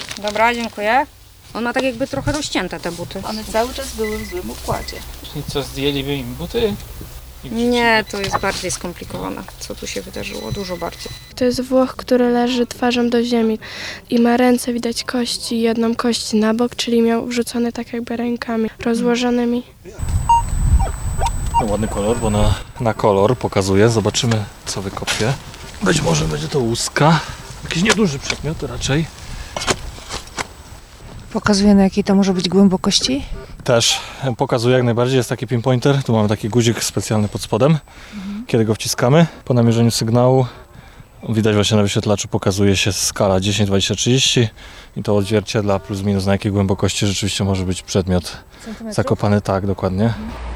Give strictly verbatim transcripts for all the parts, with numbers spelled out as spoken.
Dobra, dziękuję. On ma tak jakby trochę rozcięte te buty. One cały czas były w złym układzie. Czyli co, zdjęliby im buty? Nie, to jest bardziej skomplikowane. Co tu się wydarzyło? Dużo bardziej. To jest Włoch, który leży twarzą do ziemi i ma ręce, widać kości, jedną kość na bok, czyli miał wrzucone tak jakby rękami rozłożonymi. Ładny kolor, bo na, na kolor pokazuje. Zobaczymy, co wykopie. Być może będzie to łuska. Jakiś nieduży przedmiot raczej. Pokazuje, na jakiej to może być głębokości? Też pokazuje jak najbardziej. Jest taki pinpointer. Tu mamy taki guzik specjalny pod spodem. Mhm. Kiedy go wciskamy, po namierzeniu sygnału widać właśnie na wyświetlaczu pokazuje się skala dziesięć, dwadzieścia, trzydzieści i to odzwierciedla plus minus na jakiej głębokości rzeczywiście może być przedmiot zakopany. Tak, dokładnie.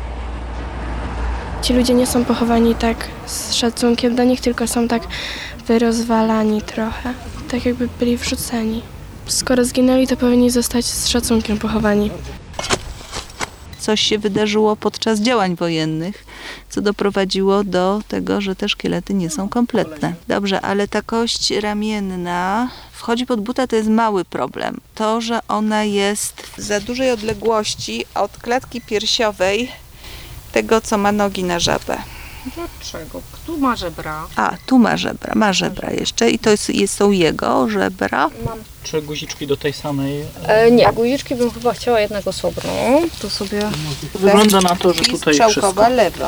Ci ludzie nie są pochowani tak z szacunkiem do nich, tylko są tak wyrozwalani trochę, tak jakby byli wrzuceni. Skoro zginęli, to powinni zostać z szacunkiem pochowani. Coś się wydarzyło podczas działań wojennych, co doprowadziło do tego, że te szkielety nie są kompletne. Dobrze, ale ta kość ramienna wchodzi pod buta, to jest mały problem. To, że ona jest w za dużej odległości od klatki piersiowej tego, co ma nogi na żabę. Dlaczego? Tu ma żebra. A, tu ma żebra, ma żebra jeszcze i to jest, jest, są jego żebra. Mam. Czy guziczki do tej samej? E, nie, guziczki bym chyba chciała jednego osobno. Tu sobie... Wygląda na to, że I tutaj strzałkowa wszystko. lewa.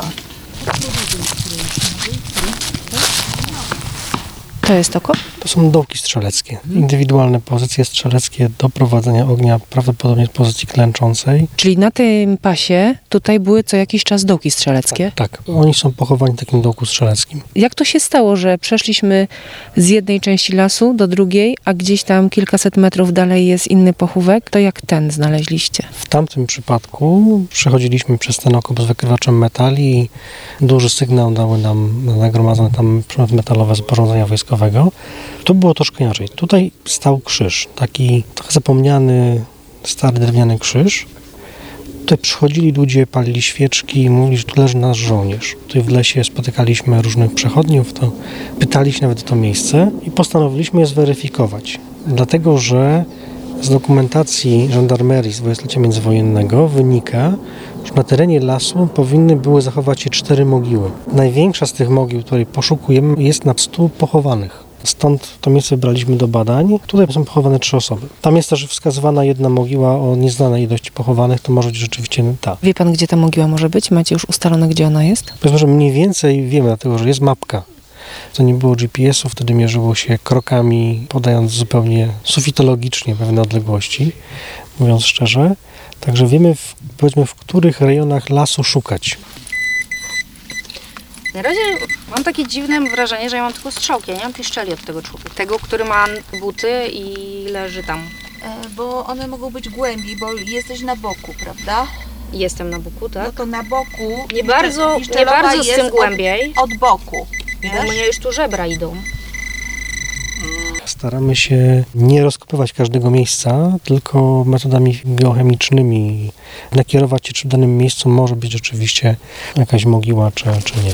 To jest okop? To są dołki strzeleckie. Indywidualne pozycje strzeleckie do prowadzenia ognia, prawdopodobnie z pozycji klęczącej. Czyli na tym pasie tutaj były co jakiś czas dołki strzeleckie? Tak, tak. Oni są pochowani w takim dołku strzeleckim. Jak to się stało, że przeszliśmy z jednej części lasu do drugiej, a gdzieś tam kilkaset metrów dalej jest inny pochówek? To jak ten znaleźliście? W tamtym przypadku przechodziliśmy przez ten okop z wykrywaczem metali i duży sygnał dały nam nagromadzone tam przedmioty metalowe z porządzenia wojskowego. Tu było troszkę inaczej. Tutaj stał krzyż, taki trochę zapomniany, stary drewniany krzyż. Tutaj przychodzili ludzie, palili świeczki i mówili, że tu leży nasz żołnierz. Tutaj w lesie spotykaliśmy różnych przechodniów, to pytali się nawet o to miejsce i postanowiliśmy je zweryfikować. Dlatego, że z dokumentacji żandarmerii z dwudziestolecia międzywojennego wynika, że na terenie lasu powinny były zachować się cztery mogiły. Największa z tych mogił, której poszukujemy, jest na stu pochowanych. Stąd to miejsce wybraliśmy do badań. Tutaj są pochowane trzy osoby. Tam jest też wskazywana jedna mogiła o nieznanej ilości pochowanych, to może być rzeczywiście ta. Wie pan, gdzie ta mogiła może być? Macie już ustalone, gdzie ona jest? Powiedzmy, że mniej więcej wiemy, dlatego że jest mapka. To nie było G P S u, wtedy mierzyło się krokami, podając zupełnie sufitologicznie pewne odległości, mówiąc szczerze. Także wiemy, w, powiedzmy, w których rejonach lasu szukać. Na razie mam takie dziwne wrażenie, że ja mam tylko strzałki, ja nie mam piszczeli od tego człowieka. Tego, który ma buty i leży tam. E, bo one mogą być głębiej, bo jesteś na boku, prawda? Jestem na boku, tak? No to na boku. Nie bardzo, nie piszczelowa bardzo z jest tym głębiej, Od, od boku. bo Wiesz? mnie już tu żebra idą. Staramy się nie rozkopywać każdego miejsca, tylko metodami geochemicznymi nakierować się, czy w danym miejscu może być rzeczywiście jakaś mogiła, czy, czy nie.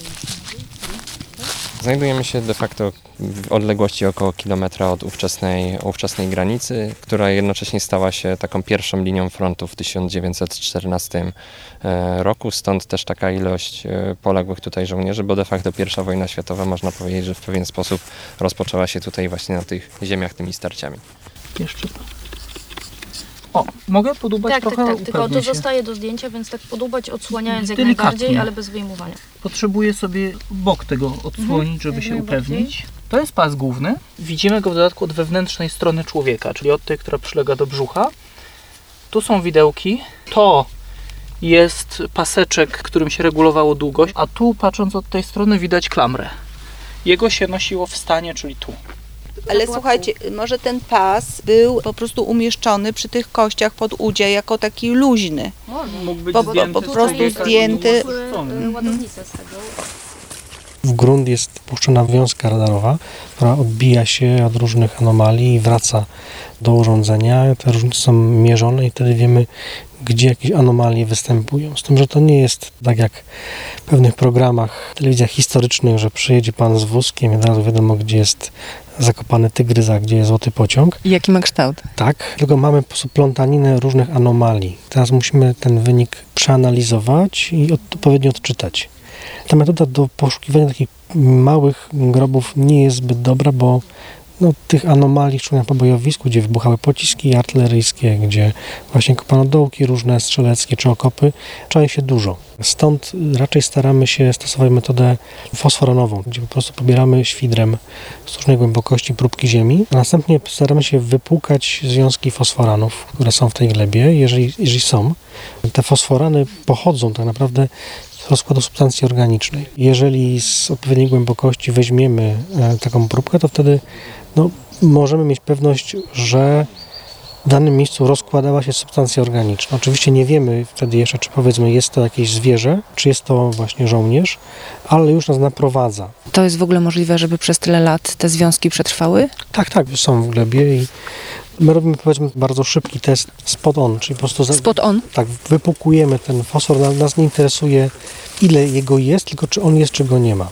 Znajdujemy się de facto w odległości około kilometra od ówczesnej, ówczesnej granicy, która jednocześnie stała się taką pierwszą linią frontu w tysiąc dziewięćset czternastym roku, stąd też taka ilość poległych tutaj żołnierzy, bo de facto pierwsza wojna światowa, można powiedzieć, że w pewien sposób rozpoczęła się tutaj właśnie na tych ziemiach tymi starciami. Jeszcze. O, mogę podubać Tak, trochę? tak, tak, tylko to Upewnię się. zostaje do zdjęcia, więc tak podubać, odsłaniając jak Delikatnie. najbardziej, ale bez wyjmowania. Potrzebuję sobie bok tego odsłonić, żeby jak się najbardziej. upewnić. To jest pas główny. Widzimy go w dodatku od wewnętrznej strony człowieka, czyli od tej, która przylega do brzucha. Tu są widełki. To jest paseczek, którym się regulowało długość, a tu, patrząc od tej strony, widać klamrę. Jego się nosiło w stanie, czyli tu. Ale słuchajcie, może ten pas był po prostu umieszczony przy tych kościach pod udzie jako taki luźny. Mógł być Po- po- zdjęty po z prostu człowieka i zdjęty. uszczucony. Ładownicę z tego. W grunt jest puszczona wiązka radarowa, która odbija się od różnych anomalii i wraca do urządzenia. Te różnice są mierzone i wtedy wiemy, gdzie jakieś anomalie występują. Z tym, że to nie jest tak jak w pewnych programach, telewizjach historycznych, że przyjedzie pan z wózkiem i od razu wiadomo, gdzie jest zakopany Tygryza, gdzie jest złoty pociąg. I jaki ma kształt? Tak, tylko mamy po prostu plątaninę różnych anomalii. Teraz musimy ten wynik przeanalizować i odpowiednio odczytać. Ta metoda do poszukiwania takich małych grobów nie jest zbyt dobra, bo no, tych anomalii, szczególnie na pobojowisku, gdzie wybuchały pociski artyleryjskie, gdzie właśnie kopano dołki różne strzeleckie czy okopy, czai się dużo. Stąd raczej staramy się stosować metodę fosforanową, gdzie po prostu pobieramy świdrem z różnej głębokości próbki ziemi, a następnie staramy się wypłukać związki fosforanów, które są w tej glebie, jeżeli, jeżeli są. Te fosforany pochodzą tak naprawdę z rozkładu substancji organicznej. Jeżeli z odpowiedniej głębokości weźmiemy e, taką próbkę, to wtedy no, możemy mieć pewność, że w danym miejscu rozkładała się substancja organiczna. Oczywiście nie wiemy wtedy jeszcze, czy powiedzmy jest to jakieś zwierzę, czy jest to właśnie żołnierz, ale już nas naprowadza. To jest w ogóle możliwe, żeby przez tyle lat te związki przetrwały? Tak, tak, są w glebie i my robimy powiedzmy bardzo szybki test spot on, czyli po prostu za, Spot on? tak, wypukujemy ten fosfor, nas, nas nie interesuje ile jego jest, tylko czy on jest, czy go nie ma.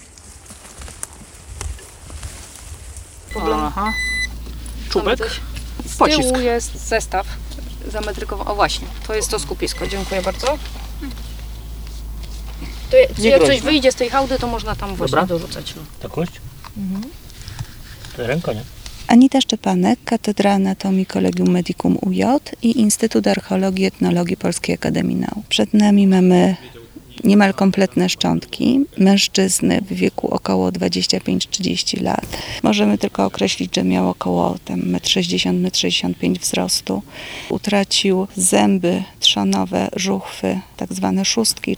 Aha. Czubek? Z Pocisk. tyłu jest zestaw zametrykowany. O właśnie, to jest to skupisko. Dziękuję bardzo. To je, Nie jak coś groźne. wyjdzie z tej hałdy, to można tam właśnie Dobra. dorzucać. Ta kość? To ręka, nie? Anita Szczepanek, Katedra Anatomii Collegium Medicum U J i Instytut Archeologii i Etnologii Polskiej Akademii Nauk. Przed nami mamy niemal kompletne szczątki mężczyzny w wieku około dwadzieścia pięć trzydzieści lat. Możemy tylko określić, że miał około metr sześćdziesiąt, metr sześćdziesiąt pięć wzrostu. Utracił zęby trzonowe, żuchwy, tak zwane szóstki.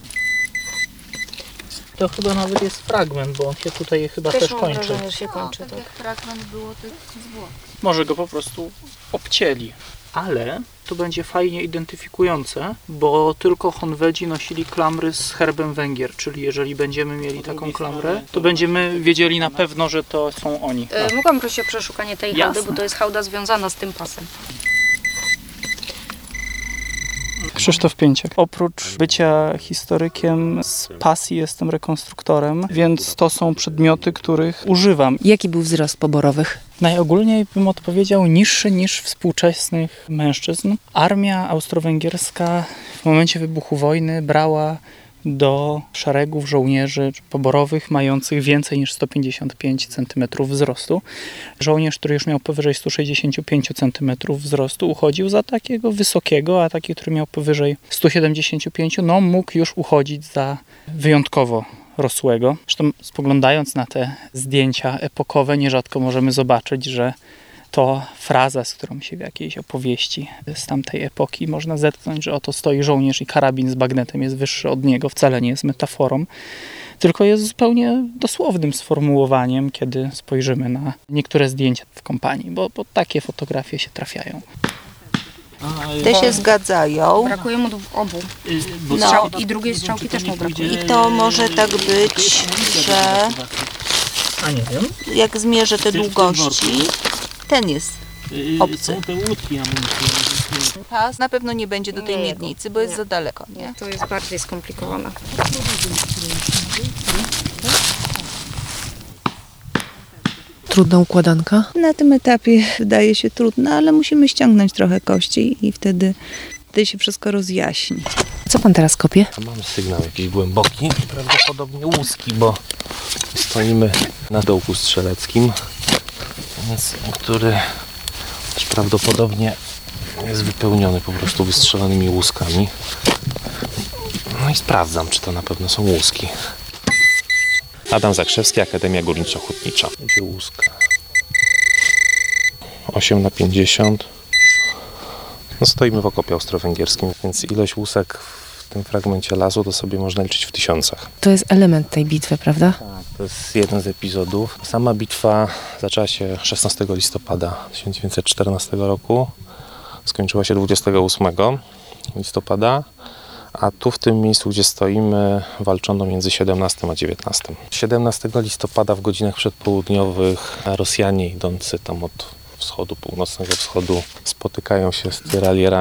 To chyba nawet jest fragment, bo on się tutaj chyba też, Też mam kończy. wrażenie, że się kończy. Tak. fragment było tych zwłok. Może go po prostu obcięli. Ale to będzie fajnie identyfikujące, bo tylko Honvedzi nosili klamry z herbem Węgier, czyli jeżeli będziemy mieli taką klamrę, to będziemy wiedzieli na pewno, że to są oni. E, mogłam prosić o przeszukanie tej Jasne. hałdy, bo to jest hałda związana z tym pasem. Krzysztof Pięciak. Oprócz bycia historykiem z pasji jestem rekonstruktorem, więc to są przedmioty, których używam. Jaki był wzrost poborowych? Najogólniej bym odpowiedział niższy niż współczesnych mężczyzn. Armia austro-węgierska w momencie wybuchu wojny brała do szeregów żołnierzy poborowych mających więcej niż sto pięćdziesiąt pięć centymetrów wzrostu. Żołnierz, który już miał powyżej sto sześćdziesiąt pięć centymetrów wzrostu, uchodził za takiego wysokiego, a taki, który miał powyżej sto siedemdziesiąt pięć, no mógł już uchodzić za wyjątkowo rosłego. Zresztą spoglądając na te zdjęcia epokowe, nierzadko możemy zobaczyć, że to fraza, z którą się w jakiejś opowieści z tamtej epoki można zetknąć, że oto stoi żołnierz i karabin z bagnetem jest wyższy od niego, wcale nie jest metaforą, tylko jest zupełnie dosłownym sformułowaniem, kiedy spojrzymy na niektóre zdjęcia w kompanii, bo, bo takie fotografie się trafiają. Te się zgadzają. Brakuje mu w obu. No. Strzał, I drugiej strzałki też mu brakuje. I to może tak być, że A nie wiem. jak zmierzę te długości, ten jest obcy. te łódki amunicyjne. Pas na pewno nie będzie do tej Nie, miednicy, bo jest nie. za daleko, nie? To jest bardziej skomplikowane. Trudna układanka? Na tym etapie wydaje się trudno, ale musimy ściągnąć trochę kości i wtedy, wtedy się wszystko rozjaśni. Co pan teraz kopie? Mamy sygnał jakiś głęboki, prawdopodobnie łuski, bo stoimy na dołku strzeleckim, więc, który też prawdopodobnie jest wypełniony po prostu wystrzelonymi łuskami. No i sprawdzam, czy to na pewno są łuski. Adam Zakrzewski, Akademia Górniczo-Hutnicza. Gdzie łuska? osiem na pięćdziesiąt. No stoimy w okopie austro-węgierskim, więc ilość łusek w tym fragmencie lasu to sobie można liczyć w tysiącach. To jest element tej bitwy, prawda? To jest jeden z epizodów. Sama bitwa zaczęła się szesnastego listopada tysiąc dziewięćset czternastego roku. Skończyła się dwudziestego ósmego listopada. A tu w tym miejscu, gdzie stoimy, walczono między siedemnastym a dziewiętnastym. siedemnastego listopada w godzinach przedpołudniowych Rosjanie idący tam od wschodu, północnego wschodu spotykają się z tyralierami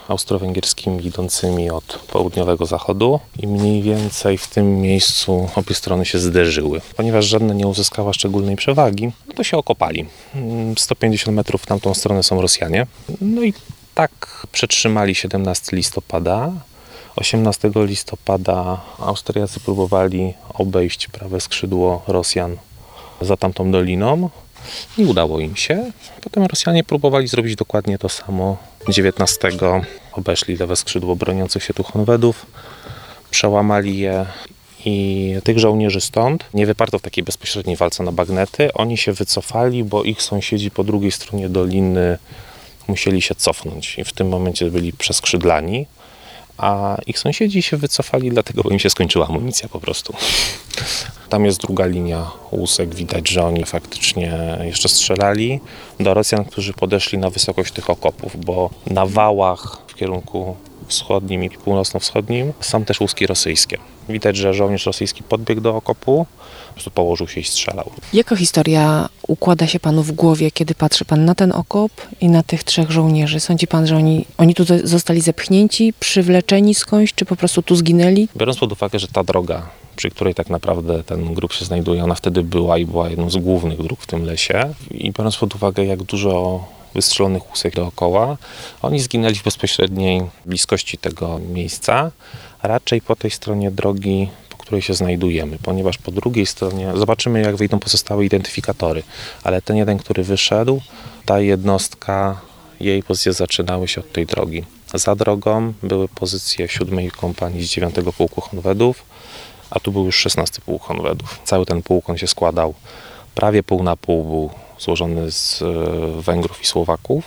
austro-węgierskimi idącymi od południowego zachodu i mniej więcej w tym miejscu obie strony się zderzyły. Ponieważ żadna nie uzyskała szczególnej przewagi, no to się okopali. sto pięćdziesiąt metrów w tamtą stronę są Rosjanie. No i tak przetrzymali siedemnastego listopada. osiemnastego listopada Austriacy próbowali obejść prawe skrzydło Rosjan za tamtą doliną. Nie udało im się. Potem Rosjanie próbowali zrobić dokładnie to samo. dziewiętnastego obeszli lewe skrzydło broniących się tu Honwedów, przełamali je i tych żołnierzy stąd nie wyparto w takiej bezpośredniej walce na bagnety. Oni się wycofali, bo ich sąsiedzi po drugiej stronie doliny musieli się cofnąć i w tym momencie byli przeskrzydlani, a ich sąsiedzi się wycofali dlatego, bo im się skończyła amunicja po prostu. Tam jest druga linia łusek, widać, że oni faktycznie jeszcze strzelali do Rosjan, którzy podeszli na wysokość tych okopów, bo na wałach w kierunku wschodnim i północno-wschodnim są też łuski rosyjskie. Widać, że żołnierz rosyjski podbiegł do okopu, po prostu położył się i strzelał. Jaka historia układa się panu w głowie, kiedy patrzy pan na ten okop i na tych trzech żołnierzy? Sądzi pan, że oni, oni tu zostali zepchnięci, przywleczeni skądś, czy po prostu tu zginęli? Biorąc pod uwagę, że ta droga, przy której tak naprawdę ten grób się znajduje, ona wtedy była i była jedną z głównych dróg w tym lesie, i biorąc pod uwagę, jak dużo wystrzelonych łusek dookoła, oni zginęli w bezpośredniej bliskości tego miejsca, raczej po tej stronie drogi, po której się znajdujemy, ponieważ po drugiej stronie zobaczymy, jak wyjdą pozostałe identyfikatory, ale ten jeden, który wyszedł, ta jednostka, jej pozycje zaczynały się od tej drogi. Za drogą były pozycje siódmej kompanii z dziewiątego pułku Honwedów, a tu był już szesnasty pułk Honwedów. Cały ten pułk on się składał prawie pół na pół, był złożony z Węgrów i Słowaków.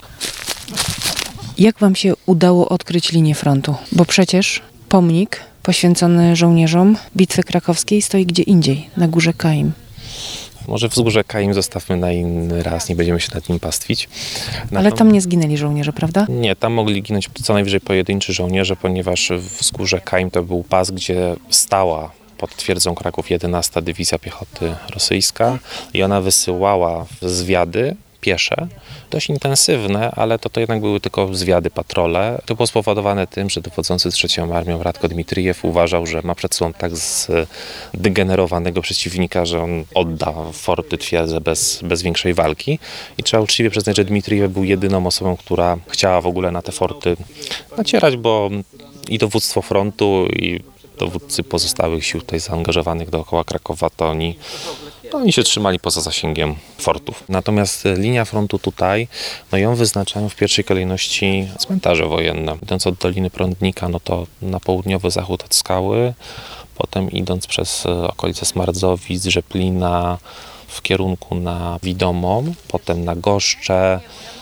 Jak wam się udało odkryć linię frontu? Bo przecież pomnik poświęcony żołnierzom Bitwy Krakowskiej stoi gdzie indziej, na górze Kaim. Może wzgórze Kaim zostawmy na inny raz, nie będziemy się nad nim pastwić. Na Ale to... tam nie zginęli żołnierze, prawda? Nie, tam mogli ginąć co najwyżej pojedynczy żołnierze, ponieważ wzgórze Kaim to był pas, gdzie stała pod twierdzą Kraków jedenasta Dywizja Piechoty Rosyjska i ona wysyłała zwiady piesze, dość intensywne, ale to, to jednak były tylko zwiady, patrole. To było spowodowane tym, że dowodzący trzecią Armią Radko Dmitrijew uważał, że ma przed sobą tak zdegenerowanego przeciwnika, że on odda forty, twierdze bez, bez większej walki. I trzeba uczciwie przyznać, że Dmitrijew był jedyną osobą, która chciała w ogóle na te forty nacierać, bo i dowództwo frontu, i dowódcy pozostałych sił tutaj zaangażowanych dookoła Krakowa, to oni, to oni się trzymali poza zasięgiem fortów. Natomiast linia frontu tutaj, no ją wyznaczają w pierwszej kolejności cmentarze wojenne. Idąc od Doliny Prądnika, no to na południowy zachód od Skały, potem idąc przez okolice Smardzowic, Rzeplina, w kierunku na Widomą, potem na Goszcze,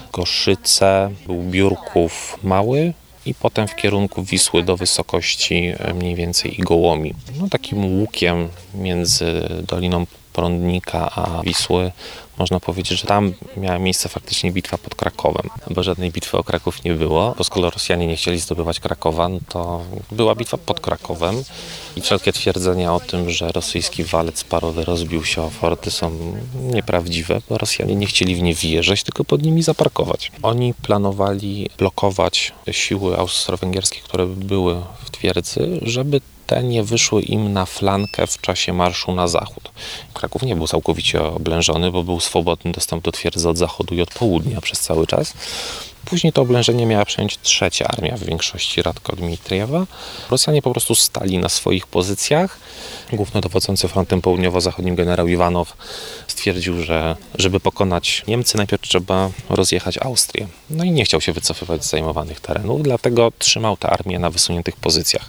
Goszyce, był Biurków Mały, i potem w kierunku Wisły do wysokości mniej więcej Igołomi. No, takim łukiem między Doliną Prądnika a Wisły można powiedzieć, że tam miała miejsce faktycznie bitwa pod Krakowem, bo żadnej bitwy o Kraków nie było, bo skoro Rosjanie nie chcieli zdobywać Krakowa, no to była bitwa pod Krakowem i wszelkie twierdzenia o tym, że rosyjski walec parowy rozbił się o forty, są nieprawdziwe, bo Rosjanie nie chcieli w nie wjeżdżać, tylko pod nimi zaparkować. Oni planowali blokować siły austro-węgierskie, które były w twierdzy, żeby te nie wyszły im na flankę w czasie marszu na zachód. Kraków nie był całkowicie oblężony, bo był swobodny dostęp do twierdzy od zachodu i od południa przez cały czas. Później to oblężenie miała przejąć trzecia armia, w większości Radko Dmitrijewa. Rosjanie po prostu stali na swoich pozycjach. Głównodowodzący frontem południowo-zachodnim generał Iwanow stwierdził, że żeby pokonać Niemcy, najpierw trzeba rozjechać Austrię. No i nie chciał się wycofywać z zajmowanych terenów, dlatego trzymał tę armię na wysuniętych pozycjach.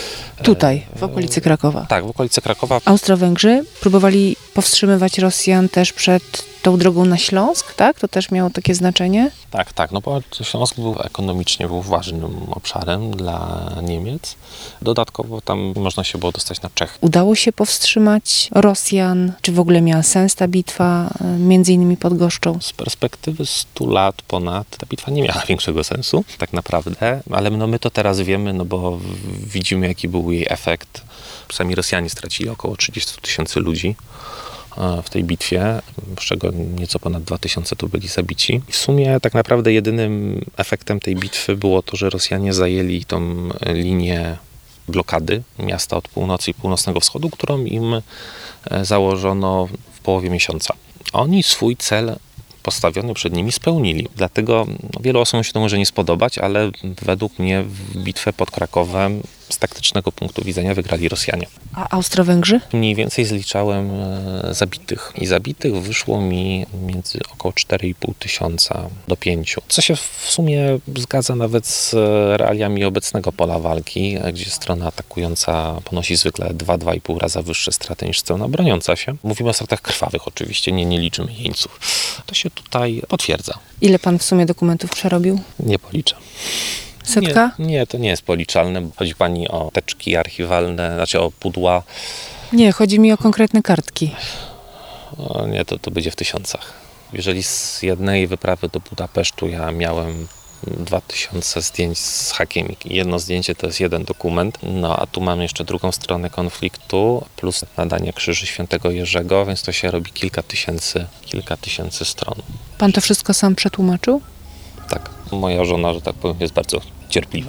Tutaj, w okolicy Krakowa. Tak, w okolicy Krakowa. Austro-Węgrzy próbowali powstrzymywać Rosjan też przed tą drogą na Śląsk, tak? To też miało takie znaczenie? Tak, tak, no bo Śląsk był ekonomicznie był ważnym obszarem dla Niemiec. Dodatkowo tam można się było dostać na Czechy. Udało się powstrzymać Rosjan? Czy w ogóle miała sens ta bitwa, między innymi pod Goszczą? Z perspektywy stu lat ponad ta bitwa nie miała większego sensu, tak naprawdę, ale no my to teraz wiemy, no bo widzimy, jaki był jej efekt. Sami Rosjanie stracili około trzydzieści tysięcy ludzi. e, w tej bitwie, z czego nieco ponad dwa tysiące tu byli zabici. I w sumie tak naprawdę jedynym efektem tej bitwy było to, że Rosjanie zajęli tą linię blokady miasta od północy i północnego wschodu, którą im e, założono w połowie miesiąca. Oni swój cel postawiony przed nimi spełnili. Dlatego no, wielu osobom się to może nie spodobać, ale według mnie w bitwę pod Krakowem z taktycznego punktu widzenia wygrali Rosjanie. A Austro-Węgrzy? Mniej więcej zliczałem e, zabitych. I zabitych wyszło mi między około cztery i pół tysiąca do pięciu. Co się w sumie zgadza nawet z realiami obecnego pola walki, gdzie strona atakująca ponosi zwykle dwa do dwóch i pół raza wyższe straty niż strona broniąca się. Mówimy o stratach krwawych oczywiście, nie, nie liczymy jeńców. To się tutaj potwierdza. Ile pan w sumie dokumentów przerobił? Nie policzę. Setka? Nie, nie, to nie jest policzalne. Chodzi pani o teczki archiwalne, znaczy o pudła. Nie, chodzi mi o konkretne kartki. O, nie, to, to będzie w tysiącach. Jeżeli z jednej wyprawy do Budapesztu ja miałem dwa tysiące zdjęć z hakiem i jedno zdjęcie to jest jeden dokument, no a tu mamy jeszcze drugą stronę konfliktu, plus nadanie Krzyży Świętego Jerzego, więc to się robi kilka tysięcy, kilka tysięcy stron. Pan to wszystko sam przetłumaczył? Tak, moja żona, że tak powiem, jest bardzo cierpliwa.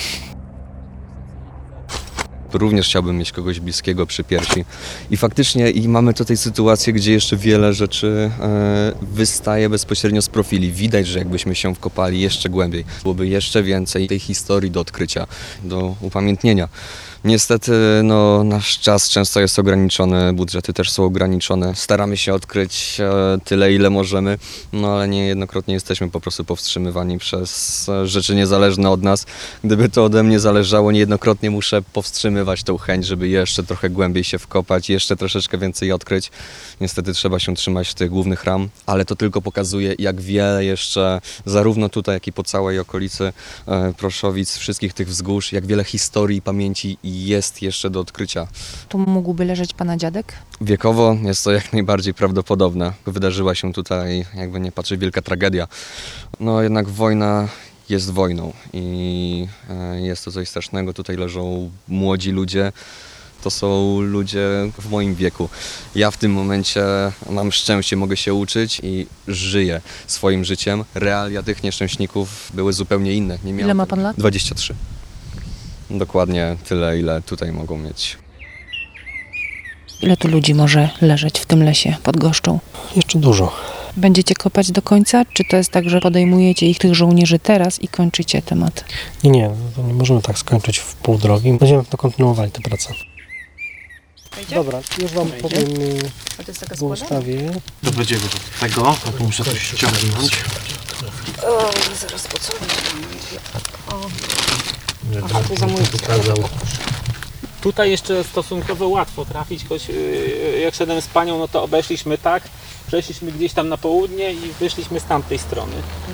Również chciałbym mieć kogoś bliskiego przy piersi. I faktycznie i mamy tutaj sytuację, gdzie jeszcze wiele rzeczy e, wystaje bezpośrednio z profili. Widać, że jakbyśmy się wkopali jeszcze głębiej, byłoby jeszcze więcej tej historii do odkrycia, do upamiętnienia. Niestety no, nasz czas często jest ograniczony, budżety też są ograniczone. Staramy się odkryć e, tyle, ile możemy, no ale niejednokrotnie jesteśmy po prostu powstrzymywani przez e, rzeczy niezależne od nas. Gdyby to ode mnie zależało, niejednokrotnie muszę powstrzymywać tą chęć, żeby jeszcze trochę głębiej się wkopać, jeszcze troszeczkę więcej odkryć. Niestety trzeba się trzymać tych głównych ram, ale to tylko pokazuje, jak wiele jeszcze, zarówno tutaj, jak i po całej okolicy e, Proszowic, wszystkich tych wzgórz, jak wiele historii i pamięci jest jeszcze do odkrycia. Tu mógłby leżeć pana dziadek? Wiekowo jest to jak najbardziej prawdopodobne. Wydarzyła się tutaj, jakby nie patrzeć, wielka tragedia. No jednak wojna jest wojną i jest to coś strasznego. Tutaj leżą młodzi ludzie. To są ludzie w moim wieku. Ja w tym momencie mam szczęście, mogę się uczyć i żyję swoim życiem. Realia tych nieszczęśników były zupełnie inne. Nie Ile ma pan lat? dwadzieścia trzy. Dokładnie tyle, ile tutaj mogą mieć. Ile tu ludzi może leżeć w tym lesie pod Goszczą? Jeszcze dużo. Będziecie kopać do końca? Czy to jest tak, że podejmujecie ich, tych żołnierzy teraz i kończycie temat? Nie, nie, to nie możemy tak skończyć w pół drogi. Będziemy kontynuowali tę pracę. Dobra, już wam powiem A to jest taka w składana? ustawie. To będzie do tego, to muszę coś ściągnąć. O, zaraz po co? O. Aha, to za mój Tutaj jeszcze stosunkowo łatwo trafić, choć yy, jak szedłem z panią, no to obeszliśmy tak, przeszliśmy gdzieś tam na południe i wyszliśmy z tamtej strony.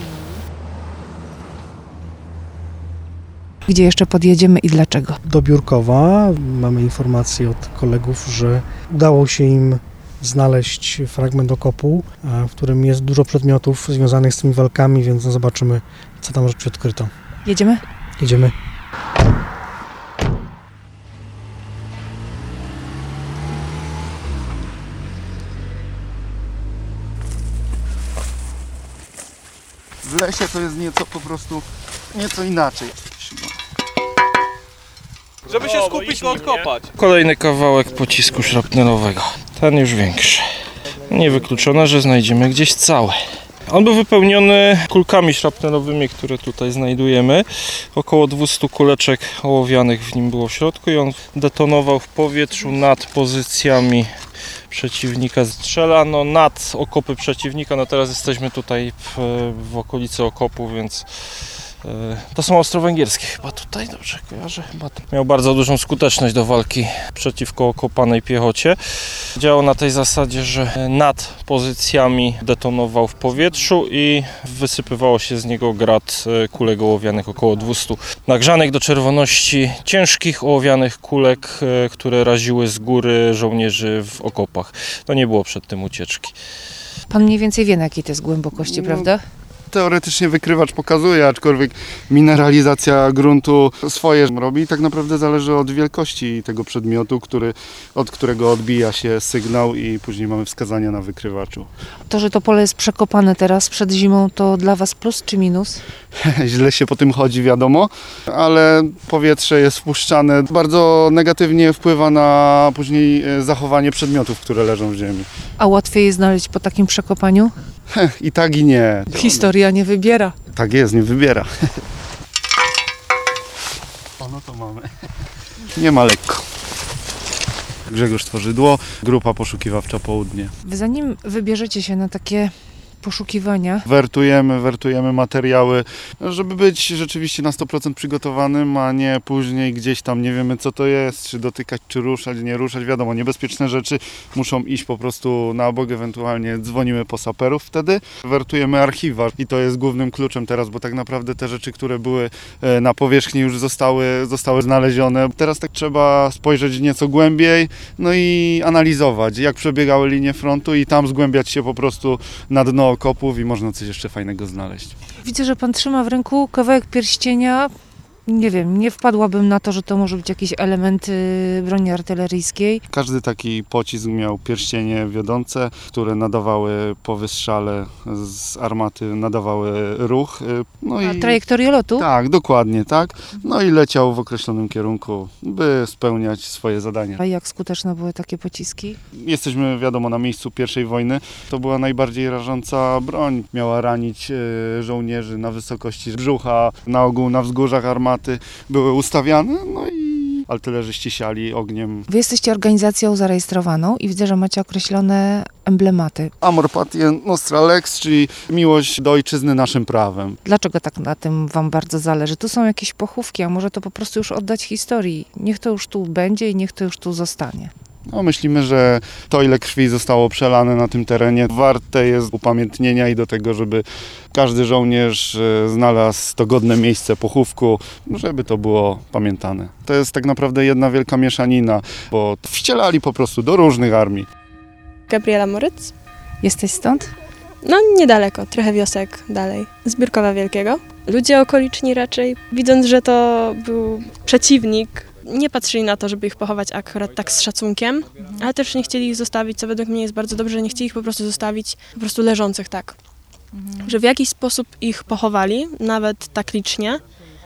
Gdzie jeszcze podjedziemy i dlaczego? Do Biurkowa mamy informację od kolegów, że udało się im znaleźć fragment okopu, w którym jest dużo przedmiotów związanych z tymi walkami, więc no zobaczymy, co tam rzeczy odkryto. Jedziemy? Jedziemy. W lesie to jest nieco po prostu nieco inaczej. Żeby się skupić na odkopać. Kolejny kawałek pocisku szrapnelowego. Ten już większy. Niewykluczone, że znajdziemy gdzieś cały. On był wypełniony kulkami szrapnelowymi, które tutaj znajdujemy. Około dwieście kuleczek ołowianych w nim było w środku i on detonował w powietrzu nad pozycjami przeciwnika. Strzelano nad okopy przeciwnika. No teraz jesteśmy tutaj w, w okolicy okopu, więc to są austro-węgierskie chyba tutaj, dobrze kojarzę? Chyba to. Miał bardzo dużą skuteczność do walki przeciwko okopanej piechocie. Działał na tej zasadzie, że nad pozycjami detonował w powietrzu i wysypywało się z niego grad kulek ołowianych, około dwieście nagrzanych do czerwoności ciężkich ołowianych kulek, które raziły z góry żołnierzy w okopach. To nie było przed tym ucieczki. Pan mniej więcej wie, na jakiej to jest głębokości, No. prawda? teoretycznie wykrywacz pokazuje, aczkolwiek mineralizacja gruntu swoje robi. Tak naprawdę zależy od wielkości tego przedmiotu, który, od którego odbija się sygnał i później mamy wskazania na wykrywaczu. To, że to pole jest przekopane teraz przed zimą, to dla Was plus czy minus? Źle się po tym chodzi, wiadomo, ale powietrze jest wpuszczane. Bardzo negatywnie wpływa na później zachowanie przedmiotów, które leżą w ziemi. A łatwiej je znaleźć po takim przekopaniu? I tak i nie. Historia nie wybiera. Tak jest, nie wybiera. O, no to mamy. Nie ma lekko. Grzegorz Tworzydło, Grupa Poszukiwawcza Południe. Wy zanim wybierzecie się na takie poszukiwania, Wertujemy, wertujemy materiały, żeby być rzeczywiście na sto procent przygotowanym, a nie później gdzieś tam nie wiemy co to jest, czy dotykać, czy ruszać, nie ruszać. Wiadomo, niebezpieczne rzeczy muszą iść po prostu na bok, ewentualnie dzwonimy po saperów wtedy. Wertujemy archiwa i to jest głównym kluczem teraz, bo tak naprawdę te rzeczy, które były na powierzchni już zostały, zostały znalezione. Teraz tak trzeba spojrzeć nieco głębiej, no i analizować, jak przebiegały linie frontu i tam zgłębiać się po prostu na dno okopów i można coś jeszcze fajnego znaleźć. widzę, że Pan trzyma w ręku kawałek pierścienia. Nie wiem, nie wpadłabym na to, że to może być jakiś element y, broni artyleryjskiej. Każdy taki pocisk miał pierścienie wiodące, które nadawały po wystrzale z armaty, nadawały ruch. No A i trajektorię lotu? tak, dokładnie, tak. No i leciał w określonym kierunku, by spełniać swoje zadania. A jak skuteczne były takie pociski? Jesteśmy, wiadomo, na miejscu pierwszej wojny. To była najbardziej rażąca broń. Miała ranić e, żołnierzy na wysokości brzucha, na ogół na wzgórzach armaty były ustawiane, no i artylerzyści siali ogniem. Wy jesteście organizacją zarejestrowaną i widzę, że macie określone emblematy. Amor Patriae Nostra Lex, czyli miłość do ojczyzny naszym prawem. Dlaczego tak na tym Wam bardzo zależy? Tu są jakieś pochówki, a może to po prostu już oddać historii. Niech to już tu będzie i niech to już tu zostanie. No, myślimy, że to, ile krwi zostało przelane na tym terenie, warte jest upamiętnienia i do tego, żeby każdy żołnierz znalazł to godne miejsce pochówku, żeby to było pamiętane. To jest tak naprawdę jedna wielka mieszanina, bo wcielali po prostu do różnych armii. Gabriela Moryc. Jesteś stąd? No niedaleko, trochę wiosek dalej. Z Biórkowa Wielkiego. Ludzie okoliczni raczej, widząc, że to był przeciwnik, nie patrzyli na to, żeby ich pochować akurat tak z szacunkiem, ale też nie chcieli ich zostawić, co według mnie jest bardzo dobrze, nie chcieli ich po prostu zostawić po prostu leżących tak. Mhm. Że w jakiś sposób ich pochowali, nawet tak licznie.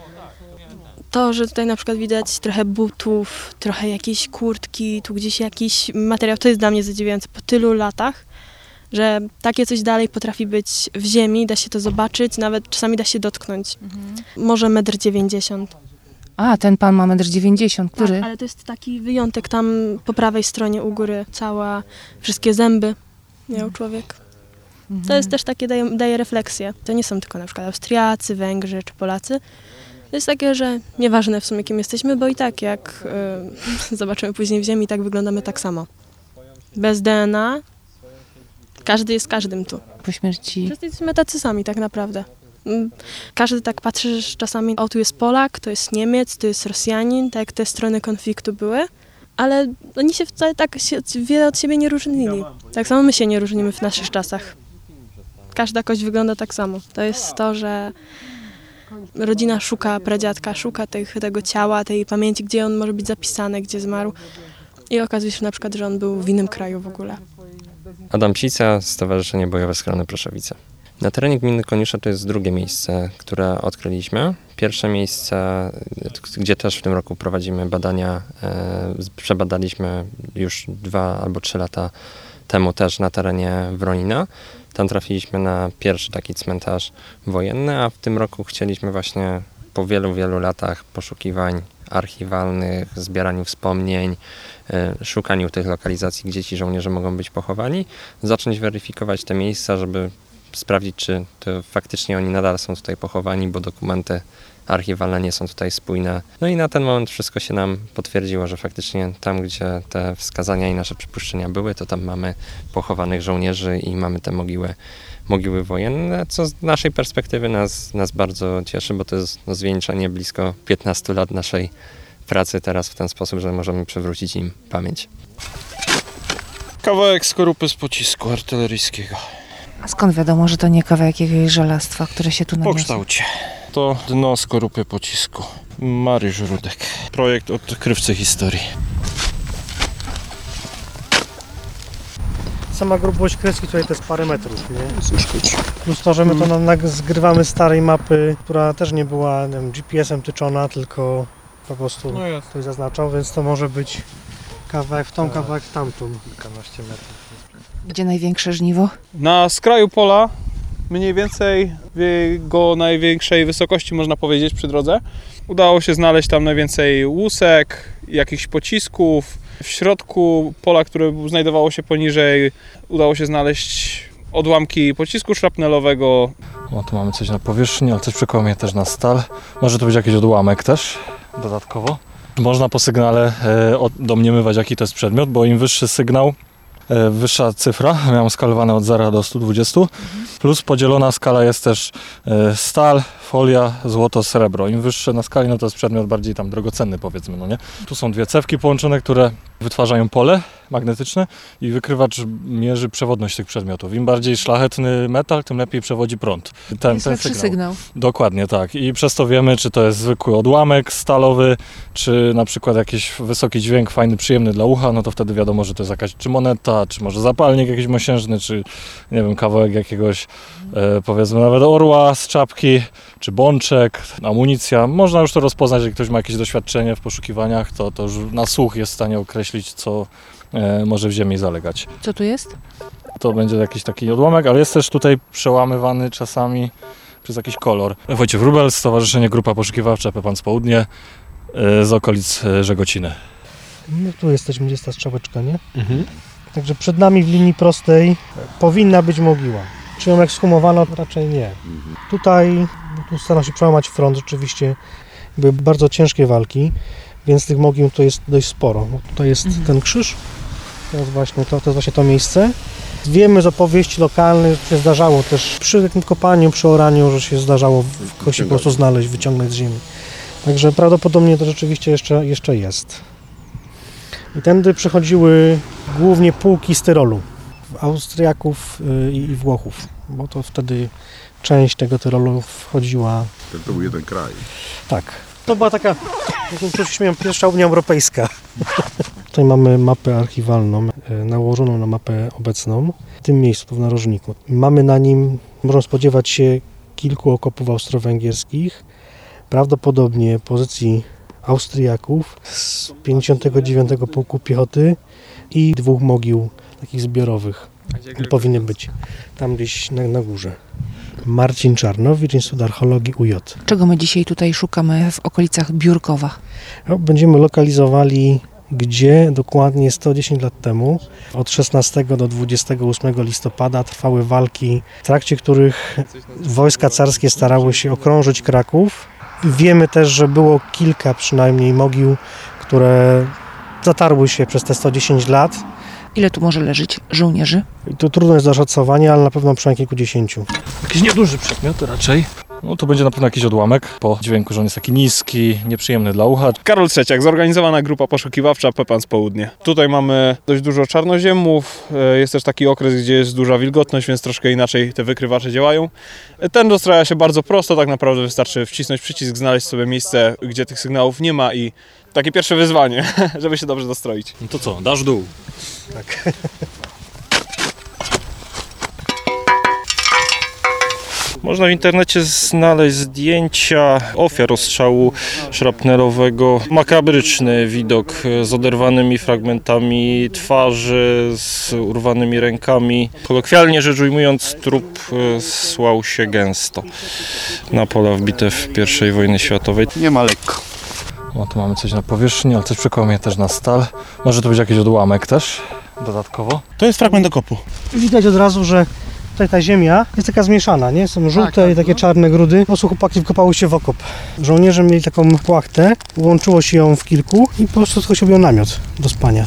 To, że tutaj na przykład widać trochę butów, trochę jakiejś kurtki, tu gdzieś jakiś materiał, to jest dla mnie zadziwiające po tylu latach, że takie coś dalej potrafi być w ziemi, da się to zobaczyć, nawet czasami da się dotknąć. Mhm. Może metr dziewięćdziesiąt. A, ten pan ma metr dziewięćdziesiąt, który? Tak, ale to jest taki wyjątek tam po prawej stronie u góry, cała, wszystkie zęby miał człowiek. Mhm. To jest też takie, daje, daje refleksję. To nie są tylko na przykład Austriacy, Węgrzy czy Polacy. To jest takie, że nieważne w sumie kim jesteśmy, bo i tak jak y, zobaczymy później w ziemi, tak wyglądamy tak samo. Bez D N A każdy jest każdym tu. Po śmierci... Wszyscy jesteśmy tacy sami tak naprawdę. Każdy tak patrzy, że czasami o, tu jest Polak, to jest Niemiec, to jest Rosjanin, tak jak te strony konfliktu były, ale oni się wcale tak się, wiele od siebie nie różnili. Tak samo my się nie różnimy w naszych czasach. Każda kość wygląda tak samo. To jest to, że rodzina szuka pradziadka, szuka tych, tego ciała, tej pamięci, gdzie on może być zapisany, gdzie zmarł i okazuje się na przykład, że on był w innym kraju w ogóle. Adam Psica, Stowarzyszenie Bojowe Schrony Proszowice. Na terenie gminy Koniusza to jest drugie miejsce, które odkryliśmy. Pierwsze miejsce, gdzie też w tym roku prowadzimy badania, e, przebadaliśmy już dwa albo trzy lata temu też na terenie Wronina. Tam trafiliśmy na pierwszy taki cmentarz wojenny, a w tym roku chcieliśmy właśnie po wielu, wielu latach poszukiwań archiwalnych, zbieraniu wspomnień, e, szukaniu tych lokalizacji, gdzie ci żołnierze mogą być pochowani, zacząć weryfikować te miejsca, żeby sprawdzić, czy to faktycznie oni nadal są tutaj pochowani, bo dokumenty archiwalne nie są tutaj spójne. No i na ten moment wszystko się nam potwierdziło, że faktycznie tam, gdzie te wskazania i nasze przypuszczenia były, to tam mamy pochowanych żołnierzy i mamy te mogiły, mogiły wojenne, co z naszej perspektywy nas, nas bardzo cieszy, bo to jest no, zwieńczenie blisko piętnastu lat naszej pracy teraz w ten sposób, że możemy przywrócić im pamięć. Kawałek skorupy z pocisku artyleryjskiego. A skąd wiadomo, że to nie kawałek jakiegoś żelastwa, które się tu Po naniosło? kształcie. To dno skorupy pocisku. Mariusz Rudek. Projekt odkrywcy historii. Sama grubość kreski tutaj to jest parę metrów, nie? Plus to, że my to na, na, zgrywamy z starej mapy, która też nie była nie wiem, G P S em tyczona, tylko po prostu No jest. ktoś zaznaczał, więc to może być kawałek w tą, kawałek w tamtą. Kilkanaście metrów. Gdzie największe żniwo? Na skraju pola, mniej więcej w jego największej wysokości, można powiedzieć, przy drodze, udało się znaleźć tam najwięcej łusek, jakichś pocisków. W środku pola, które znajdowało się poniżej, udało się znaleźć odłamki pocisku szrapnelowego. O, tu mamy coś na powierzchni, ale coś przekonuje też na stal. Może to być jakiś odłamek też dodatkowo. Można po sygnale e, od, domniemywać, jaki to jest przedmiot, bo im wyższy sygnał, e, wyższa cyfra, miałem skalowane od zera do stu dwudziestu, plus podzielona skala jest też e, stal, folia, złoto, srebro. Im wyższe na skali, no to jest przedmiot bardziej tam drogocenny, powiedzmy, no nie? Tu są dwie cewki połączone, które wytwarzają pole magnetyczne i wykrywacz mierzy przewodność tych przedmiotów. Im bardziej szlachetny metal, tym lepiej przewodzi prąd. Ten, Jest ten lepszy sygnał. sygnał. Dokładnie tak. I przez to wiemy, czy to jest zwykły odłamek stalowy, czy na przykład jakiś wysoki dźwięk, fajny, przyjemny dla ucha, no to wtedy wiadomo, że to jest jakaś czy moneta, czy może zapalnik jakiś mosiężny, czy nie wiem, kawałek jakiegoś e, powiedzmy nawet orła z czapki, czy bączek, amunicja. Można już to rozpoznać, jak ktoś ma jakieś doświadczenie w poszukiwaniach, to, to już na słuch jest w stanie określić, co e, może w ziemi zalegać. Co tu jest? To będzie jakiś taki odłamek, ale jest też tutaj przełamywany czasami przez jakiś kolor. Wojciech Wróbel, Stowarzyszenie Grupa Poszukiwawcza Pepan z Południe e, z okolic e, Żegociny. No tu jesteśmy, gdzie jest ta strzałeczka, nie? Mhm. Także przed nami w linii prostej powinna być mogiła. Czy ją ekshumowano? Raczej nie. Mhm. Tutaj tu starano się przełamać front, rzeczywiście były bardzo ciężkie walki, więc tych mogił to jest dość sporo. Bo tutaj jest mhm. ten krzyż, to jest, właśnie to, to jest właśnie to miejsce. Wiemy z opowieści lokalnych, że się zdarzało też przy takim kopaniu, przy oraniu, że się zdarzało w kości po prostu znaleźć, wyciągnąć z ziemi. Także prawdopodobnie to rzeczywiście jeszcze, jeszcze jest. I tędy przychodziły głównie pułki z Tyrolu, Austriaków i Włochów, bo to wtedy część tego Tyrolu wchodziła. To był jeden kraj. Tak. To była taka, jak się śmieją, pierwsza Unia Europejska. Tutaj mamy mapę archiwalną, nałożoną na mapę obecną, w tym miejscu, tu w narożniku. Mamy na nim, można spodziewać się, kilku okopów austro-węgierskich, prawdopodobnie pozycji Austriaków z pięćdziesiątego dziewiątego Pułku Piechoty i dwóch mogił takich zbiorowych. Powinny być tam gdzieś na, na górze. Marcin Czarnowicz, Instytut Archeologii U J. Czego my dzisiaj tutaj szukamy w okolicach Biurkowa? No, będziemy lokalizowali, gdzie dokładnie sto dziesięć lat temu, od szesnastego do dwudziestego ósmego listopada trwały walki, w trakcie których wojska carskie starały się okrążyć Kraków. Wiemy też, że było kilka przynajmniej mogił, które zatarły się przez te sto dziesięć lat. Ile tu może leżeć żołnierzy? I to trudno jest do szacowania, ale na pewno przynajmniej kilkudziesięciu. Jakiś nieduży przedmiot raczej. No to będzie na pewno jakiś odłamek po dźwięku, że on jest taki niski, nieprzyjemny dla ucha. Karol Trzeciak, zorganizowana grupa poszukiwawcza Pepan z Południe. Tutaj mamy dość dużo czarnoziemów, jest też taki okres, gdzie jest duża wilgotność, więc troszkę inaczej te wykrywacze działają. Ten dostraja się bardzo prosto, tak naprawdę wystarczy wcisnąć przycisk, znaleźć sobie miejsce, gdzie tych sygnałów nie ma i takie pierwsze wyzwanie, żeby się dobrze dostroić. No to co, dasz dół? Tak. Można w internecie znaleźć zdjęcia ofiar ostrzału szrapnelowego. Makabryczny widok z oderwanymi fragmentami twarzy, z urwanymi rękami. Kolokwialnie rzecz ujmując, trup słał się gęsto na pola wbite w pierwszej wojny światowej. Nie ma lekko. O, tu mamy coś na powierzchni, ale coś przekonuje też na stal. Może to być jakiś odłamek też dodatkowo. To jest fragment okopu. Widać od razu, że tutaj ta ziemia jest taka zmieszana, nie? Są żółte tak, tak, i takie no. czarne grudy. Po prostu chłopaki wkopały się w okop. Żołnierze mieli taką płachtę, łączyło się ją w kilku i po prostu tylko się robił namiot do spania.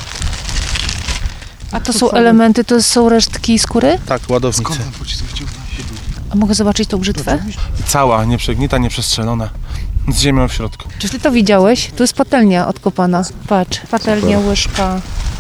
A to są elementy, to są resztki skóry? Tak, ładownice. A mogę zobaczyć tą brzytwę? Cała, nieprzegnita, nieprzestrzelona. Z ziemią w środku. Czy ty to widziałeś? Tu jest patelnia odkopana. Patrz, patelnia, łyżka.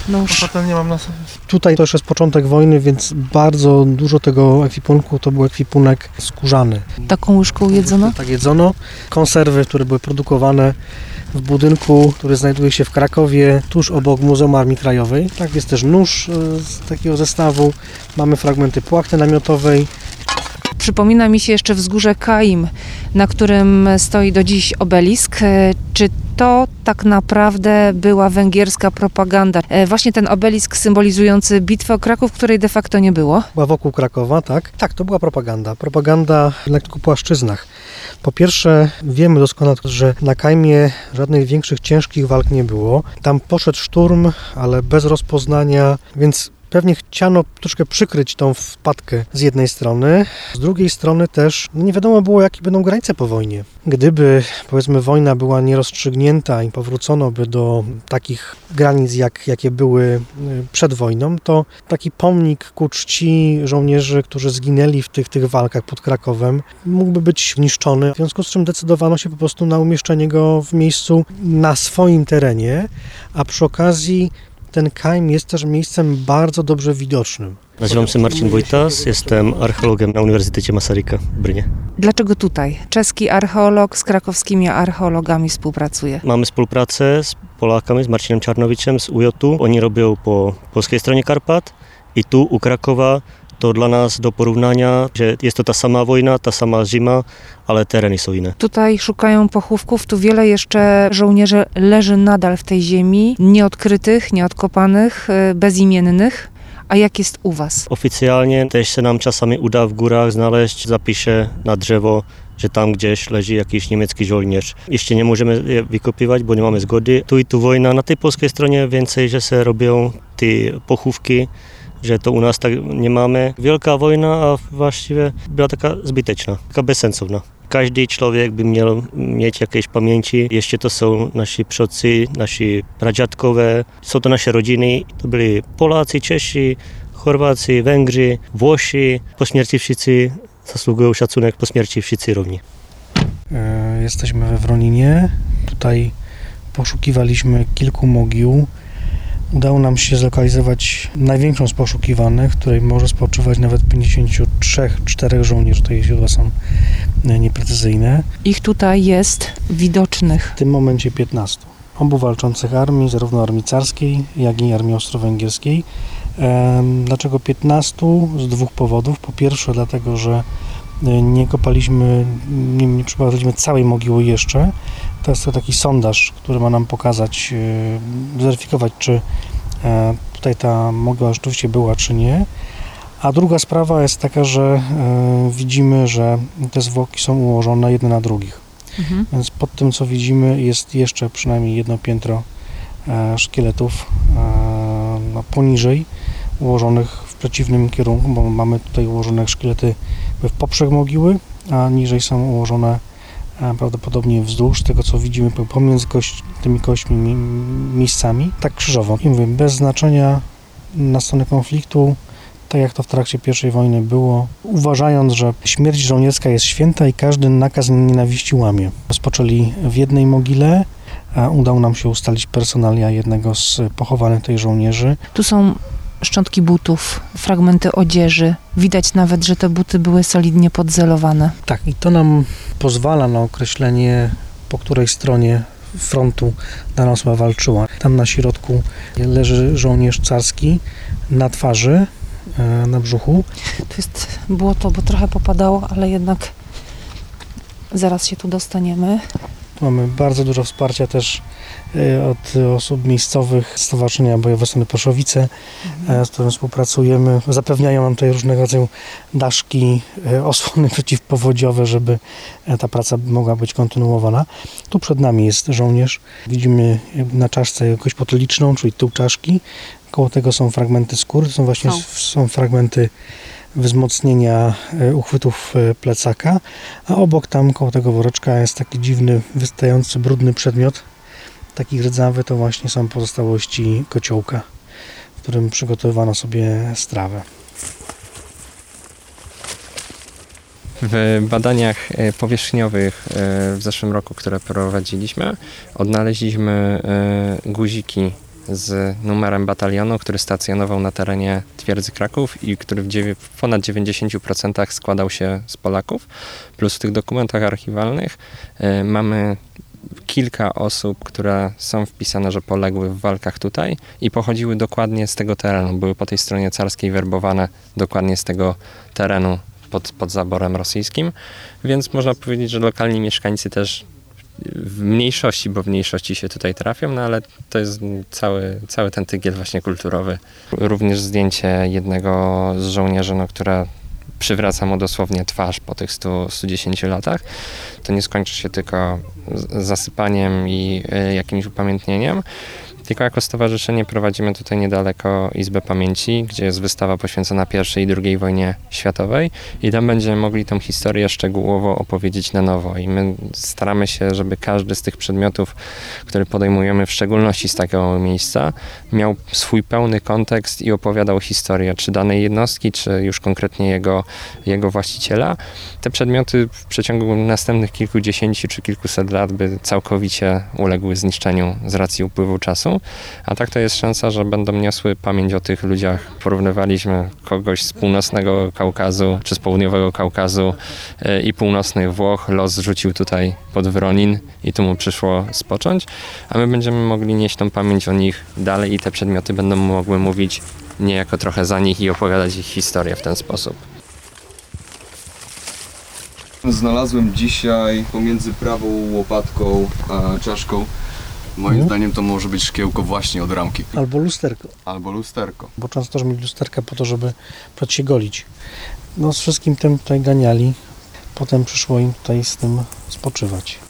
nóż. Patelnię mam na sobie. Tutaj to już jest początek wojny, więc bardzo dużo tego ekwipunku to był ekwipunek skórzany. Taką łyżką jedzono? Tak jedzono. Konserwy, które były produkowane w budynku, który znajduje się w Krakowie, tuż obok Muzeum Armii Krajowej. Tak, jest też nóż z takiego zestawu. Mamy fragmenty płachty namiotowej. Przypomina mi się jeszcze wzgórze Kaim, na którym stoi do dziś obelisk. Czy to tak naprawdę była węgierska propaganda? Właśnie ten obelisk symbolizujący bitwę o Kraków, której de facto nie było? Była wokół Krakowa, tak? Tak, to była propaganda. Propaganda na kilku płaszczyznach. Po pierwsze, wiemy doskonale, że na Kajmie żadnych większych, ciężkich walk nie było. Tam poszedł szturm, ale bez rozpoznania, więc pewnie chciano troszkę przykryć tą wpadkę z jednej strony, z drugiej strony też nie wiadomo było, jakie będą granice po wojnie. Gdyby, powiedzmy, wojna była nierozstrzygnięta i powrócono by do takich granic, jak, jakie były przed wojną, to taki pomnik ku czci żołnierzy, którzy zginęli w tych, tych walkach pod Krakowem, mógłby być niszczony, w związku z czym decydowano się po prostu na umieszczenie go w miejscu na swoim terenie, a przy okazji ten Kajm jest też miejscem bardzo dobrze widocznym. Nazywam się Marcin Wojtas, jestem archeologiem na Uniwersytecie Masaryka w Brnie. Dlaczego tutaj? Czeski archeolog z krakowskimi archeologami współpracuje. Mamy współpracę z Polakami, z Marcinem Czarnowiczem z U J U. Oni robią po polskiej stronie Karpat i tu u Krakowa to dla nas do porównania, że jest to ta sama wojna, ta sama zima, ale tereny są inne. Tutaj szukają pochówków, tu wiele jeszcze żołnierzy leży nadal w tej ziemi, nieodkrytych, nieodkopanych, bezimiennych. A jak jest u was? Oficjalnie też się nam czasami uda w górach znaleźć zapisie na drzewo, że tam gdzieś leży jakiś niemiecki żołnierz. Jeszcze nie możemy je wykopywać, bo nie mamy zgody. Tu i tu wojna, na tej polskiej stronie więcej, że się robią te pochówki, że to u nas tak nie mamy. Wielka wojna, a właściwie była taka zbyteczna, taka bezsensowna. Każdy człowiek by miał mieć jakieś pamięci. Jeszcze to są nasi przodcy, nasi pradziadkowie, są to nasze rodziny. To byli Polacy, Czesi, Chorwacy, Węgrzy, Włosi. Po śmierci wszyscy zasługują szacunek, po śmierci wszyscy równi. Jesteśmy we Wroninie. Tutaj poszukiwaliśmy kilku mogił. Udało nam się zlokalizować największą z poszukiwanych, w której może spoczywać nawet pięćdziesiąt trzy cztery żołnierzy. Tutaj źródła są nieprecyzyjne. Ich tutaj jest widocznych. W tym momencie piętnastu. Obu walczących armii, zarówno armii carskiej, jak i armii austro-węgierskiej. Dlaczego piętnastu? Z dwóch powodów. Po pierwsze dlatego, że nie kopaliśmy, nie, nie przeprowadziliśmy całej mogiły jeszcze. To jest to taki sondaż, który ma nam pokazać, zweryfikować, czy tutaj ta mogiła rzeczywiście była, czy nie. A druga sprawa jest taka, że widzimy, że te zwłoki są ułożone jedne na drugich. Mhm. Więc pod tym, co widzimy, jest jeszcze przynajmniej jedno piętro szkieletów no, poniżej, ułożonych w przeciwnym kierunku, bo mamy tutaj ułożone szkielety w poprzek mogiły, a niżej są ułożone prawdopodobnie wzdłuż tego, co widzimy pomiędzy kość, tymi kośćmi miejscami, tak krzyżowo. I mówię, bez znaczenia na stronę konfliktu, tak jak to w trakcie pierwszej wojny było, uważając, że śmierć żołnierska jest święta i każdy nakaz nienawiści łamie. Rozpoczęli w jednej mogile, a udało nam się ustalić personalia jednego z pochowanych tej żołnierzy. Tu są szczątki butów, fragmenty odzieży. Widać nawet, że te buty były solidnie podzelowane. Tak, i to nam pozwala na określenie, po której stronie frontu dana osoba walczyła. Tam na środku leży żołnierz carski na twarzy, na brzuchu. Tu jest błoto, bo trochę popadało, ale jednak zaraz się tu dostaniemy. Mamy bardzo dużo wsparcia też od osób miejscowych, Stowarzyszenia Bojowe Strony Poszowice, mhm. z którym współpracujemy. Zapewniają nam tutaj różnego rodzaju daszki, osłony przeciwpowodziowe, żeby ta praca mogła być kontynuowana. Tu przed nami jest żołnierz. Widzimy na czaszce kość potyliczną, czyli tył czaszki. Koło tego są fragmenty skóry, to są właśnie są. są fragmenty wzmocnienia uchwytów plecaka, a obok tam koło tego woreczka jest taki dziwny, wystający, brudny przedmiot, taki rdzawy, to właśnie są pozostałości kociołka, w którym przygotowywano sobie strawę. W badaniach powierzchniowych w zeszłym roku, które prowadziliśmy, odnaleźliśmy guziki z numerem batalionu, który stacjonował na terenie twierdzy Kraków i który w, dziewię- w ponad dziewięćdziesięciu procentach składał się z Polaków. Plus w tych dokumentach archiwalnych y, mamy kilka osób, które są wpisane, że poległy w walkach tutaj i pochodziły dokładnie z tego terenu. Były po tej stronie carskiej werbowane dokładnie z tego terenu pod, pod zaborem rosyjskim, więc można powiedzieć, że lokalni mieszkańcy też w mniejszości, bo w mniejszości się tutaj trafią, no ale to jest cały, cały ten tygiel właśnie kulturowy. Również zdjęcie jednego z żołnierzy, no, które przywraca mu dosłownie twarz po tych stu, stu dziesięciu latach. To nie skończy się tylko zasypaniem i y, jakimś upamiętnieniem, tylko jako stowarzyszenie prowadzimy tutaj niedaleko Izbę Pamięci, gdzie jest wystawa poświęcona pierwszej i drugiej wojnie światowej i tam będziemy mogli tą historię szczegółowo opowiedzieć na nowo i my staramy się, żeby każdy z tych przedmiotów, które podejmujemy, w szczególności z takiego miejsca, miał swój pełny kontekst i opowiadał historię, czy danej jednostki, czy już konkretnie jego, jego właściciela. Te przedmioty w przeciągu następnych kilkudziesięciu czy kilkuset lat by całkowicie uległy zniszczeniu z racji upływu czasu. A tak to jest szansa, że będą niosły pamięć o tych ludziach. Porównywaliśmy kogoś z północnego Kaukazu, czy z południowego Kaukazu yy, i północnych Włoch. Los rzucił tutaj pod Wronin i tu mu przyszło spocząć. A my będziemy mogli nieść tą pamięć o nich dalej i te przedmioty będą mogły mówić niejako trochę za nich i opowiadać ich historię w ten sposób. Znalazłem dzisiaj pomiędzy prawą łopatką a czaszką. Moim Mhm. zdaniem to może być szkiełko właśnie od ramki. Albo lusterko. Albo lusterko. Bo często też mieli lusterka po to, żeby przed się golić. No z wszystkim tym tutaj ganiali. Potem przyszło im tutaj z tym spoczywać.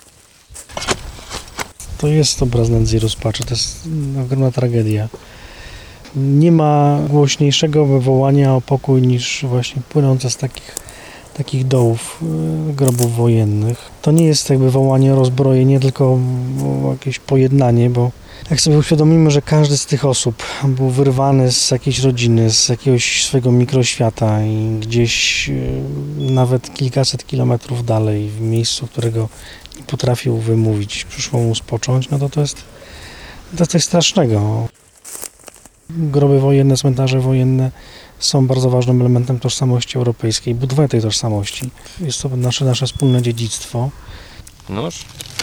To jest obraz nędzy i rozpaczy. To jest ogromna tragedia. Nie ma głośniejszego wywołania o pokój niż właśnie płynące z takich takich dołów, y, grobów wojennych. To nie jest jakby wołanie o rozbrojenie, tylko o jakieś pojednanie, bo jak sobie uświadomimy, że każdy z tych osób był wyrwany z jakiejś rodziny, z jakiegoś swojego mikroświata i gdzieś y, nawet kilkaset kilometrów dalej, w miejscu, którego nie potrafił wymówić, przyszło mu spocząć, no to to jest, to jest coś strasznego. Groby wojenne, cmentarze wojenne są bardzo ważnym elementem tożsamości europejskiej, budowania tej tożsamości. Jest to nasze, nasze wspólne dziedzictwo. Nóż.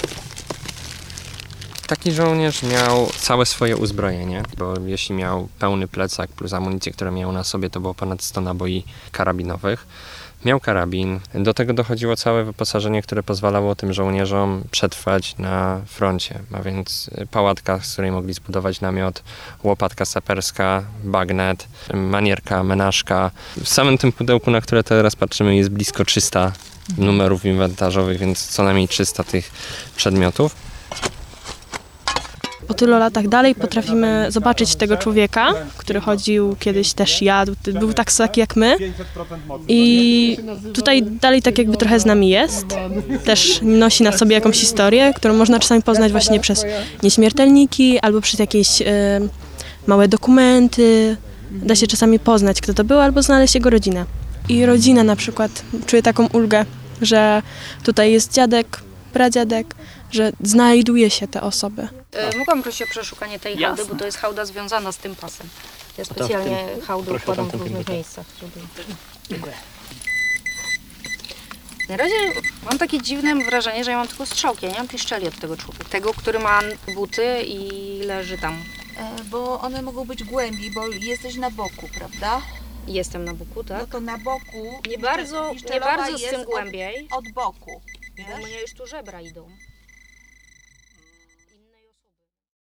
Taki żołnierz miał całe swoje uzbrojenie, bo jeśli miał pełny plecak plus amunicję, którą miał na sobie, to było ponad sto naboi karabinowych. Miał karabin, do tego dochodziło całe wyposażenie, które pozwalało tym żołnierzom przetrwać na froncie, a więc pałatka, z której mogli zbudować namiot, łopatka saperska, bagnet, manierka, menażka. W samym tym pudełku, na które teraz patrzymy, jest blisko trzysta numerów inwentarzowych, więc co najmniej trzysta tych przedmiotów. Po tylu latach dalej potrafimy zobaczyć tego człowieka, który chodził, kiedyś też jadł, był tak taki jak my i tutaj dalej tak jakby trochę z nami jest. Też nosi na sobie jakąś historię, którą można czasami poznać właśnie przez nieśmiertelniki albo przez jakieś y, małe dokumenty. Da się czasami poznać, kto to był, albo znaleźć jego rodzinę. I rodzina na przykład czuje taką ulgę, że tutaj jest dziadek, pradziadek, że znajduje się te osoby. E, Mogłam prosić o przeszukanie tej hałdy, bo to jest hałda związana z tym pasem. Ja specjalnie hałdy układam w różnych miejscach. Żeby... Dziękuję. Na razie mam takie dziwne wrażenie, że ja mam tylko strzałki, ja nie mam piszczeli od tego człowieka. Tego, który ma buty i leży tam. E, Bo one mogą być głębiej, bo jesteś na boku, prawda? Jestem na boku, tak? No to na boku Nie bardzo, nie piszczelowa bardzo z jest tym głębiej. Od, od boku. Bo mnie już tu żebra idą.